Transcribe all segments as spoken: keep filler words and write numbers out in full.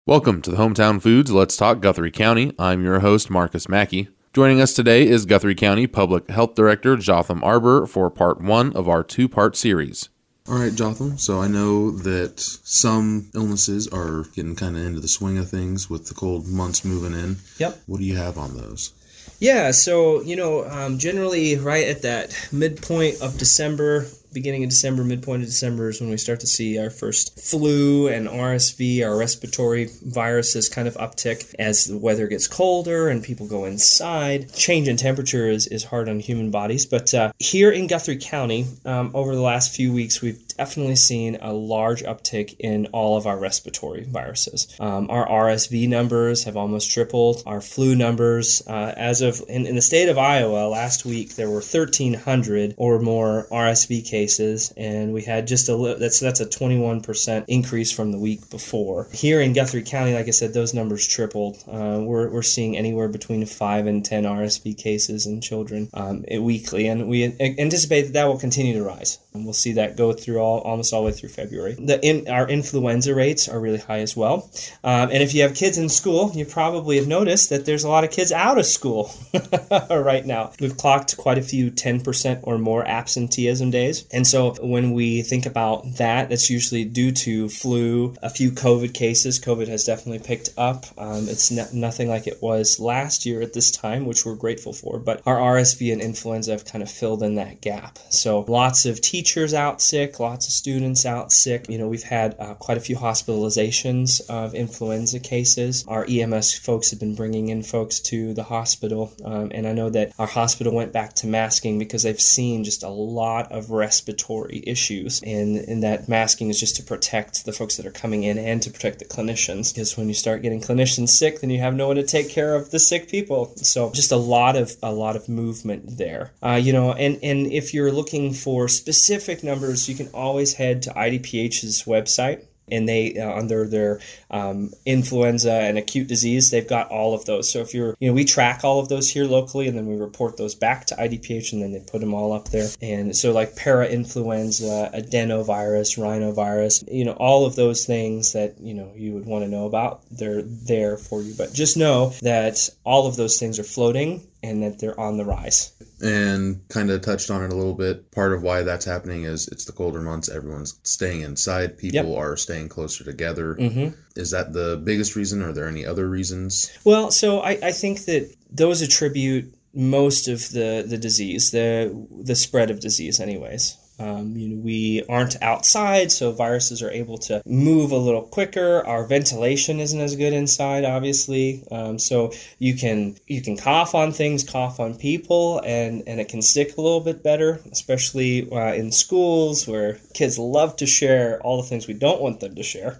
Welcome to the Hometown Foods Let's Talk Guthrie County. I'm your host, Marcus Mackey. Joining us today is Guthrie County Public Health Director Jotham Arbour for part one of our two-part series. All right, Jotham, so I know that some illnesses are getting kind of into the swing of things with the cold months moving in. Yep. What do you have on those? Yeah, so, you know, um, generally right at that midpoint of December, beginning of December, midpoint of December is when we start to see our first flu and R S V, our respiratory viruses kind of uptick as the weather gets colder and people go inside. Change in temperature is, is hard on human bodies, but uh, here in Guthrie County, um, over the last few weeks, we've definitely seen a large uptick in all of our respiratory viruses. Um, our R S V numbers have almost tripled. Our flu numbers, uh, as of in, in the state of Iowa, last week there were thirteen hundred or more R S V cases. And we had just a little, that's that's a twenty-one percent increase from the week before. Here in Guthrie County, like I said, those numbers tripled. Uh, we're we're seeing anywhere between five and ten R S V cases in children um, weekly, and we anticipate that that will continue to rise. And we'll see that go through all almost all the way through February. The in, our influenza rates are really high as well. Um, and if you have kids in school, you probably have noticed that there's a lot of kids out of school right now. We've clocked quite a few ten percent or more absenteeism days. And so when we think about that, that's usually due to flu, a few COVID cases. COVID has definitely picked up. Um, it's not, nothing like it was last year at this time, which we're grateful for. But our R S V and influenza have kind of filled in that gap. So lots of teachers out sick, lots of students out sick. You know, we've had uh, quite a few hospitalizations of influenza cases. Our E M S folks have been bringing in folks to the hospital. Um, and I know that our hospital went back to masking because they've seen just a lot of respiratory respiratory issues, and, and that masking is just to protect the folks that are coming in and to protect the clinicians, because when you start getting clinicians sick, then you have no one to take care of the sick people. So just a lot of a lot of movement there. Uh, you know, and, and if you're looking for specific numbers, you can always head to I D P H's website. And they, uh, under their um, influenza and acute disease, they've got all of those. So if you're, you know, we track all of those here locally, and then we report those back to I D P H, and then they put them all up there. And so like para-influenza, adenovirus, rhinovirus, you know, all of those things that, you know, you would want to know about, they're there for you. But just know that all of those things are floating and that they're on the rise. And kind of touched on it a little bit. Part of why that's happening is it's the colder months. Everyone's staying inside. People yep. are staying closer together. Mm-hmm. Is that the biggest reason? Or are there any other reasons? Well, so I, I think that those attribute most of the, the disease, the the spread of disease anyways. Um, you know, we aren't outside, so viruses are able to move a little quicker. Our ventilation isn't as good inside, obviously. Um, so you can you can cough on things, cough on people, and, and it can stick a little bit better, especially uh, in schools where kids love to share all the things we don't want them to share.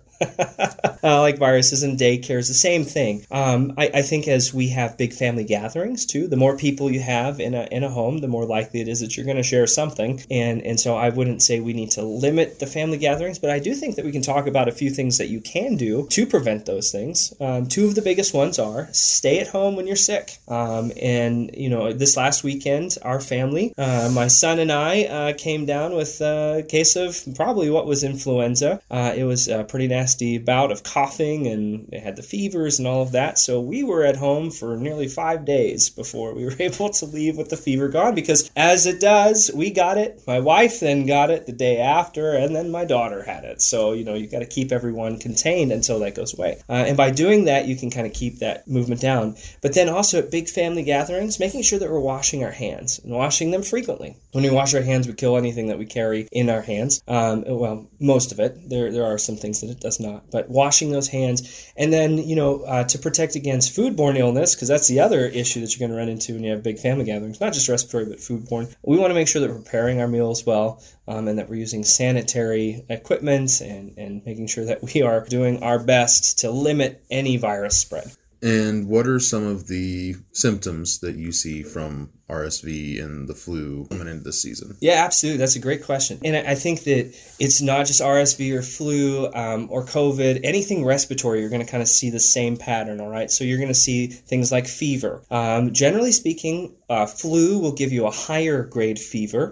uh, like viruses, and daycare is the same thing. Um, I, I think as we have big family gatherings too, the more people you have in a in a home, the more likely it is that you're going to share something. And and so I wouldn't say we need to limit the family gatherings, but I do think that we can talk about a few things that you can do to prevent those things. Um, two of the biggest ones are stay at home when you're sick. Um, and you know, this last weekend, our family, uh, my son and I, uh, came down with a case of probably what was influenza. Uh, it was a pretty nasty nasty bout of coughing, and they had the fevers and all of that. So we were at home for nearly five days before we were able to leave with the fever gone, because as it does, we got it. My wife then got it the day after, and then my daughter had it. So, you know, you got to keep everyone contained until that goes away. Uh, and by doing that, you can kind of keep that movement down. But then also at big family gatherings, making sure that we're washing our hands and washing them frequently. When we wash our hands, we kill anything that we carry in our hands. Um, well, most of it. There, there are some things that it does not, but washing those hands. And then, you know, uh, to protect against foodborne illness, because that's the other issue that you're going to run into when you have big family gatherings, not just respiratory, but foodborne. We want to make sure that we're preparing our meals well, um, and that we're using sanitary equipment, and, and making sure that we are doing our best to limit any virus spread. And what are some of the symptoms that you see from R S V and the flu coming into this season? Yeah, absolutely. That's a great question. And I think that it's not just R S V or flu um, or COVID. Anything respiratory, you're going to kind of see the same pattern, all right? So you're going to see things like fever. Um, generally speaking, uh, flu will give you a higher grade fever.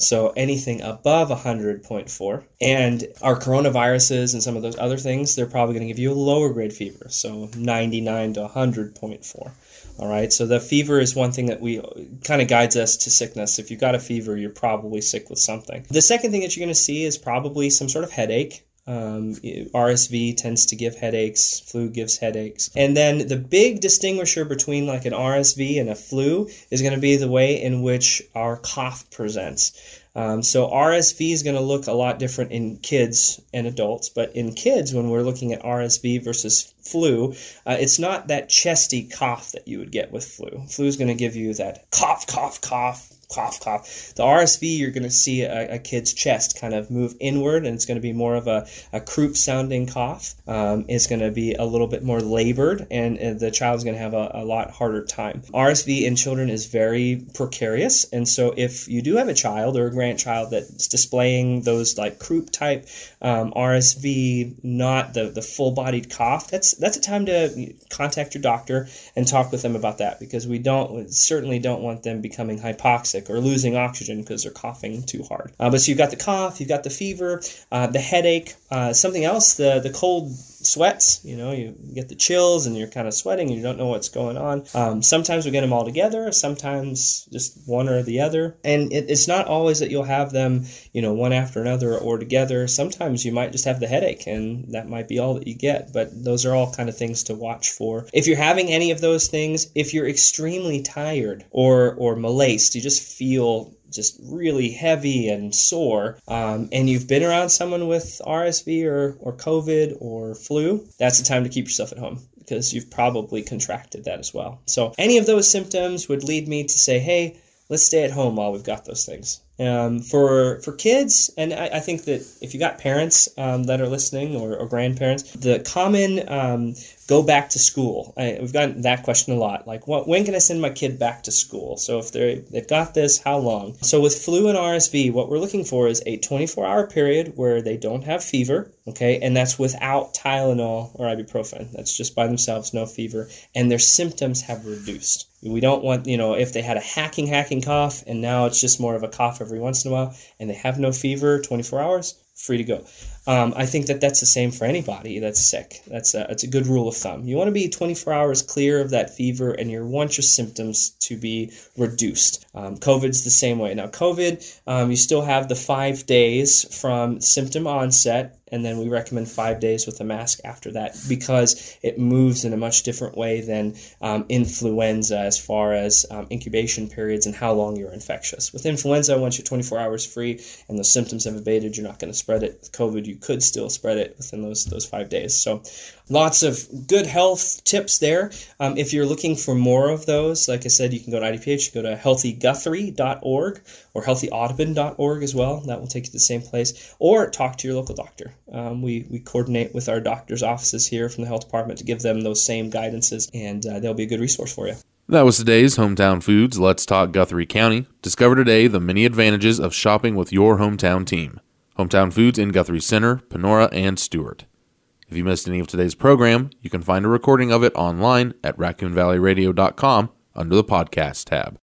So anything above one hundred point four. And our coronaviruses and some of those other things, they're probably going to give you a lower grade fever. So ninety-nine to one hundred point four. All right, so the fever is one thing that we kind of guides us to sickness. If you've got a fever, you're probably sick with something. The second thing that you're going to see is probably some sort of headache. Um, R S V tends to give headaches, flu gives headaches. And then the big distinguisher between like an R S V and a flu is going to be the way in which our cough presents. Um, so R S V is going to look a lot different in kids and adults, but in kids, when we're looking at R S V versus flu, uh, it's not that chesty cough that you would get with flu. Flu is going to give you that cough, cough, cough, cough, cough. The R S V, you're going to see a, a kid's chest kind of move inward, and it's going to be more of a, a croup-sounding cough. Um, it's going to be a little bit more labored, and, and the child's going to have a, a lot harder time. R S V in children is very precarious, and so if you do have a child or a grandchild that's displaying those like croup-type um, R S V, not the, the full-bodied cough, that's that's a time to contact your doctor and talk with them about that, because we don't we certainly don't want them becoming hypoxic or losing oxygen because they're coughing too hard. Uh, but so you've got the cough, you've got the fever, uh, the headache, uh, something else, the, the cold sweats. You know, you get the chills and you're kind of sweating and you don't know what's going on. Um, sometimes we get them all together, sometimes just one or the other. And it, it's not always that you'll have them, you know, one after another or together. Sometimes you might just have the headache and that might be all that you get. But those are all kind of things to watch for. If you're having any of those things, if you're extremely tired or, or malaced, you just feel just really heavy and sore, um, and you've been around someone with R S V or, or COVID or flu, that's the time to keep yourself at home, because you've probably contracted that as well. So any of those symptoms would lead me to say, hey, let's stay at home while we've got those things. Um, for for kids, and I, I think that if you got parents um, that are listening or, or grandparents, the common um, go back to school. I, we've gotten that question a lot. Like, what, when can I send my kid back to school? So if they're, they've got this, how long? So with flu and R S V, what we're looking for is a twenty-four hour period where they don't have fever, okay? And that's without Tylenol or ibuprofen. That's just by themselves, no fever. And their symptoms have reduced. We don't want, you know, if they had a hacking, hacking cough and now it's just more of a cough every once in a while and they have no fever, twenty-four hours, free to go. Um, I think that that's the same for anybody that's sick. That's a, that's a good rule of thumb. You want to be twenty-four hours clear of that fever, and you want your symptoms to be reduced. Um, COVID's the same way. Now, COVID, um, you still have the five days from symptom onset, and then we recommend five days with a mask after that, because it moves in a much different way than um, influenza as far as um, incubation periods and how long you're infectious. With influenza, once you're twenty-four hours free and those symptoms have abated, you're not going to spread it. With COVID, you could still spread it within those those five days. So lots of good health tips there. Um, if you're looking for more of those, like I said, you can go to I D P H, go to healthy guthrie dot org or healthy audubon dot org as well. That will take you to the same place. Or talk to your local doctor. Um, we, we coordinate with our doctor's offices here from the health department to give them those same guidances, and uh, they'll be a good resource for you. That was today's Hometown Foods Let's Talk Guthrie County. Discover today the many advantages of shopping with your hometown team. Hometown Foods in Guthrie Center, Panora, and Stewart. If you missed any of today's program, you can find a recording of it online at raccoon valley radio dot com under the podcast tab.